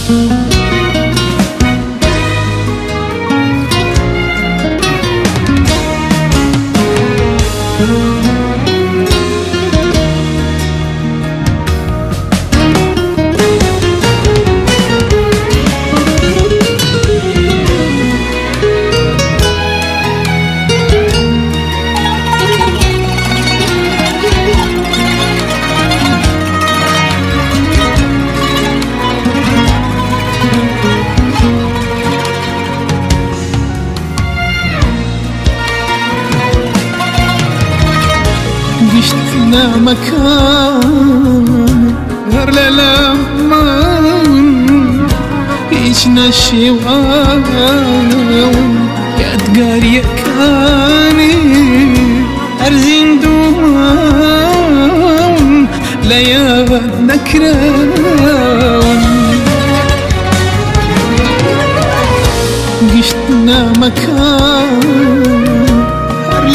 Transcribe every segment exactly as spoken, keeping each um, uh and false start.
قشتنا مكان غير للمان عيشنا الشوان يا تقاري كاني أرزين دوام لا يا نكران قشتنا مكان غير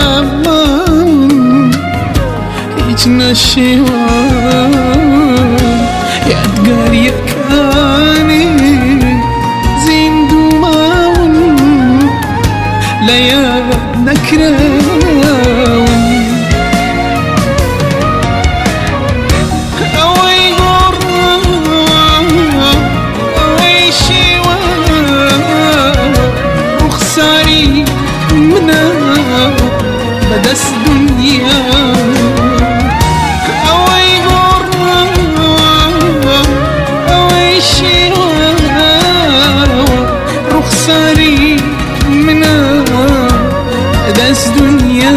للمان عيشنا الشوان يا تقاري كاني زين دوام لا يا نكران أوي غرام أوي شوان وخساري منا بدس دنيا بدس دنيا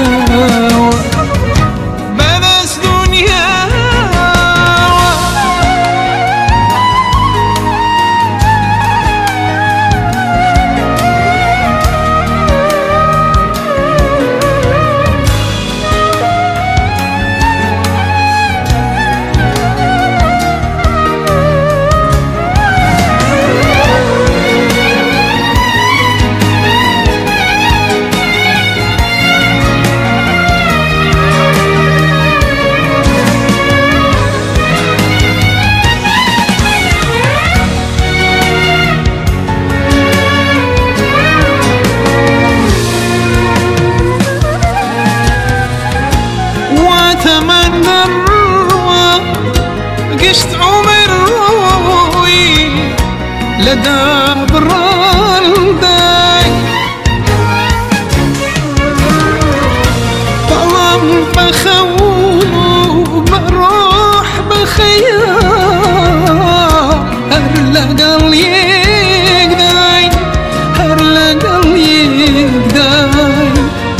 بدس دنيا أتمنى قشت عمر روي لدى برالداي طلم بخون بروح بخيال هرلقل يقداي هرلقل يقداي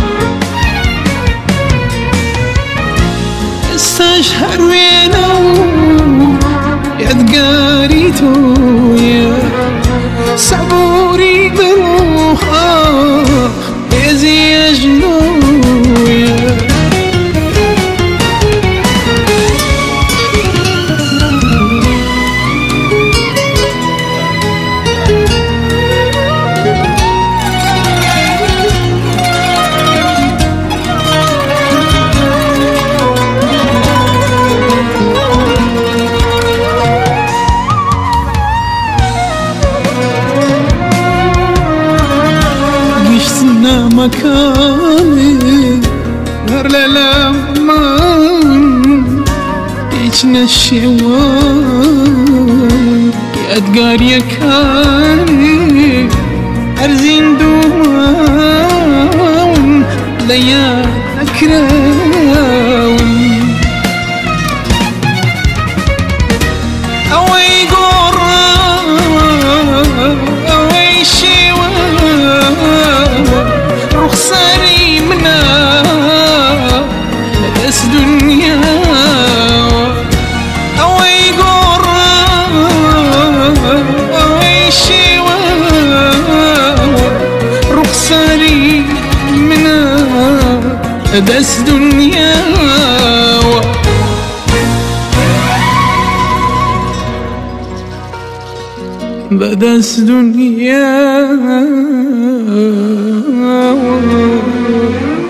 استشهر وينو يا تقاريتو يا صبوري بروحه يزي جنويا مكاني غير للمان عيشنا الشوان يا تقاري كاني أرزين دوام ليا نكراون أوي قرام أوي شوان رخصاري منا بدس دنيا أوي قرام أوي شوان رخصاري منا بدس دنيا بدس دنيا